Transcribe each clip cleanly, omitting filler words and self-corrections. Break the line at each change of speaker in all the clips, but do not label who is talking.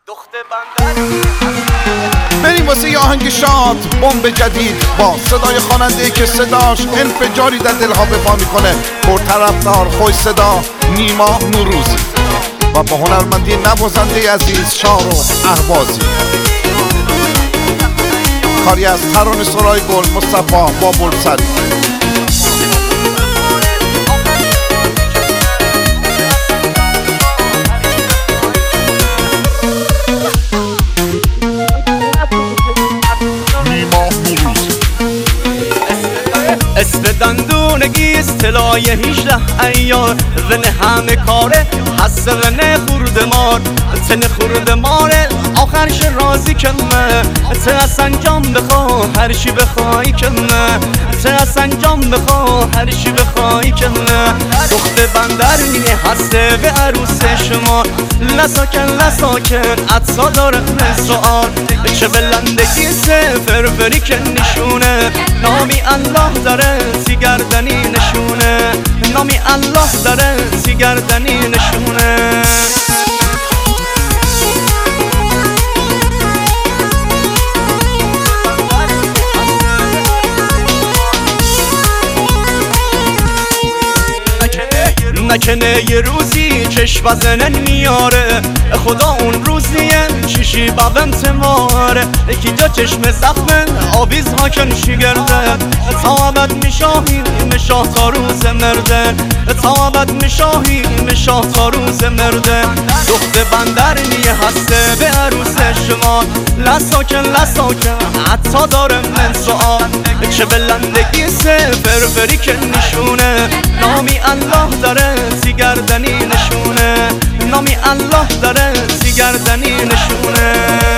بریم واسه یه آهنگ شاد، بمب جدید با صدای خواننده‌ای که صداش انفجاری در دلها به پا میکنه، پرطرفدار، خوش صدا، نیما نوروزی و با هنرمندی نوازنده عزیز شارو اهوازی. کاری از ترانه سرای گل مصطفی بابلسری.
استدندونگی استلای 18 ایار ونه همه کاره حس ونه خورد مار تن خورد ماره آخرش رازی کنه ته از انجام بخوا هر چی بخوای کنه ته از انجام بخوا هر چی بخوای کنه دخت بندر نیه هسته به عروس شما لساکن عطا داره سوال چه بلندگی سفر فری که نشونه نامی الله داره گردنی نشونه نامی الله داره گردنی نشونه نکنه یه روزی چشم بزنن میاره خدا اون روزیه چیشی ببنت ماره یکی جا چشم زخمه آویز ها کن شگرده تا ابد میشاهی مشاه تا روز مردن تا ابد میشاهی مشاه تا روز مردن دخت بندر نیه هسته به عروس شما لساکن حتی داره من سوال چه بلندگی سفر فری که نشونه نامی الله داره گردنی نشونه نامی الله داره گردنی نشونه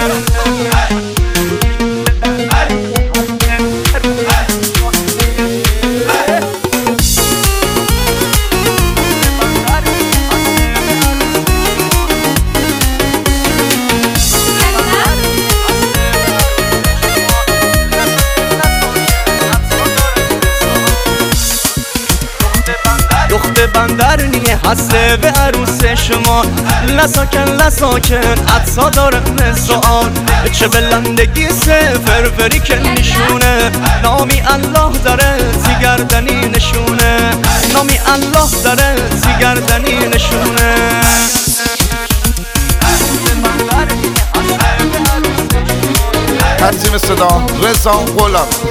دخت بندر نیه هسته به عروس شما لساکن عطا داره سوال چه بلندگی سفر فری که نشونه نامی الله داره گردنی نشونه نامی الله داره گردنی نشونه
تنظیم صدا رضا غلام.